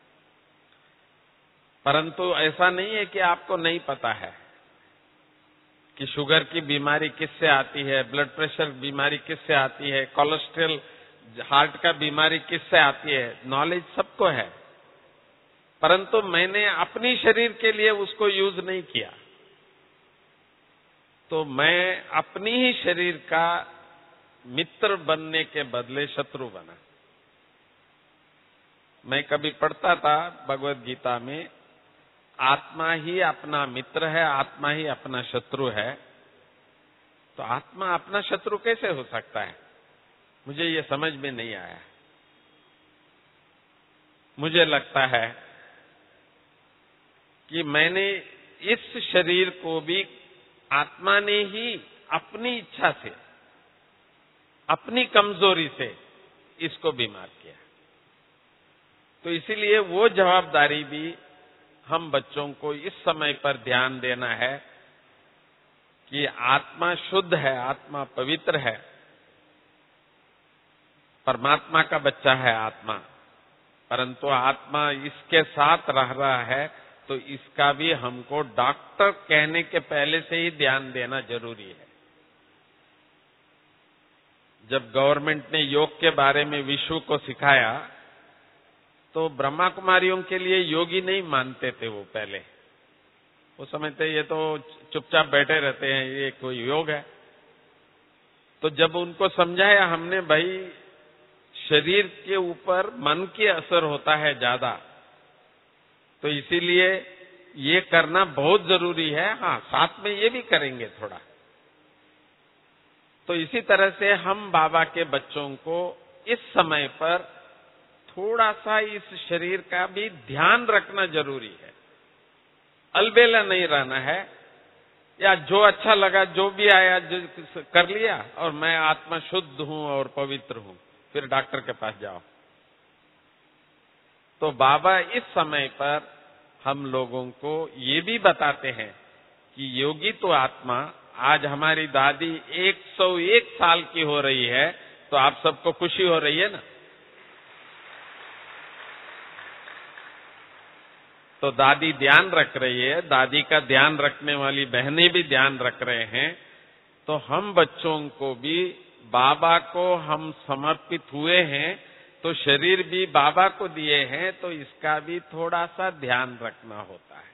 परंतु ऐसा नहीं है कि आपको नहीं पता है कि शुगर की बीमारी किससे आती है, ब्लड प्रेशर बीमारी किससे आती है, कोलेस्ट्रॉल हार्ट का बीमारी किससे आती है। नॉलेज सबको है, परंतु मैंने अपनी शरीर के लिए उसको यूज नहीं किया, तो मैं अपनी ही शरीर का मित्र बनने के बदले शत्रु बना। मैं कभी पढ़ता था भगवत गीता में, आत्मा ही अपना मित्र है, आत्मा ही अपना शत्रु है। तो आत्मा अपना शत्रु कैसे हो सकता है? मुझे ये समझ में नहीं आया। मुझे लगता है कि मैंने इस शरीर को भी आत्मा ने ही अपनी इच्छा से, अपनी कमजोरी से इसको बीमार किया। तो इसीलिए वो जवाबदारी भी हम बच्चों को इस समय पर ध्यान देना है कि आत्मा शुद्ध है, आत्मा पवित्र है, परमात्मा का बच्चा है आत्मा, परंतु आत्मा इसके साथ रह रहा है, तो इसका भी हमको डॉक्टर कहने के पहले से ही ध्यान देना जरूरी है। जब गवर्नमेंट ने योग के बारे में विश्व को सिखाया, तो ब्रह्मा कुमारियों के लिए योगी नहीं मानते थे वो पहले। वो समझते ये तो चुपचाप बैठे रहते हैं, ये कोई योग है। तो जब उनको समझाया हमने, भाई शरीर के ऊपर मन के असर होता है ज्यादा, तो इसीलिए ये करना बहुत जरूरी है। हाँ, साथ में ये भी करेंगे थोड़ा। तो इसी तरह से हम बाबा के बच्चों को इस समय पर थोड़ा सा इस शरीर का भी ध्यान रखना जरूरी है। अलबेला नहीं रहना है, या जो अच्छा लगा जो भी आया जो कर लिया और मैं आत्मा शुद्ध हूं और पवित्र हूं, फिर डॉक्टर के पास जाओ। तो बाबा इस समय पर हम लोगों को ये भी बताते हैं कि योगी तो आत्मा, आज हमारी दादी एक सौ एक साल की हो रही है, तो आप सबको खुशी हो रही है ना? तो दादी ध्यान रख रही है, दादी का ध्यान रखने वाली बहनें भी ध्यान रख रहे हैं। तो हम बच्चों को भी, बाबा को हम समर्पित हुए हैं, तो शरीर भी बाबा को दिए हैं, तो इसका भी थोड़ा सा ध्यान रखना होता है।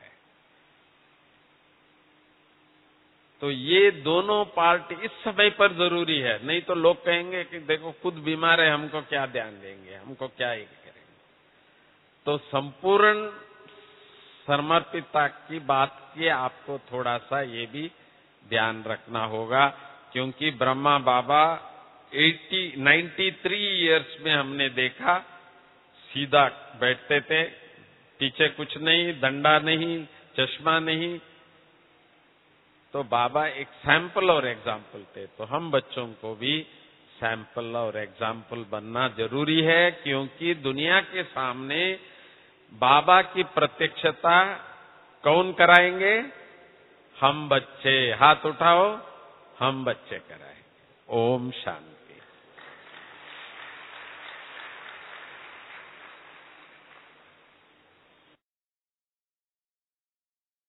तो ये दोनों पार्ट इस समय पर जरूरी है, नहीं तो लोग कहेंगे कि देखो खुद बीमार है, हमको क्या ध्यान देंगे, हमको क्या ये करेंगे। तो संपूर्ण समर्पितता की बात की आपको थोड़ा सा ये भी ध्यान रखना होगा, क्योंकि ब्रह्मा बाबा अस्सी, तिरानवे इयर्स में हमने देखा सीधा बैठते थे, पीछे कुछ नहीं, डंडा नहीं, चश्मा नहीं। तो बाबा एक सैंपल और एग्जाम्पल थे। तो हम बच्चों को भी सैंपल और एग्जाम्पल बनना जरूरी है, क्योंकि दुनिया के सामने बाबा की प्रत्यक्षता कौन कराएंगे? हम बच्चे। हाथ उठाओ, हम बच्चे कराएंगे। ओम शांति।